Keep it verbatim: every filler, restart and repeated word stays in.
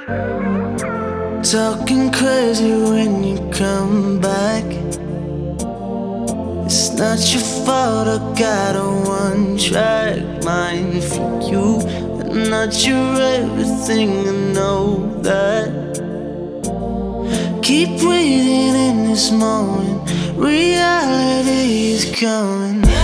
Talking crazy when you come back. It's not your fault, I got a one track mind for you. I'm not your everything, I know that. Keep breathing in this moment, reality is coming.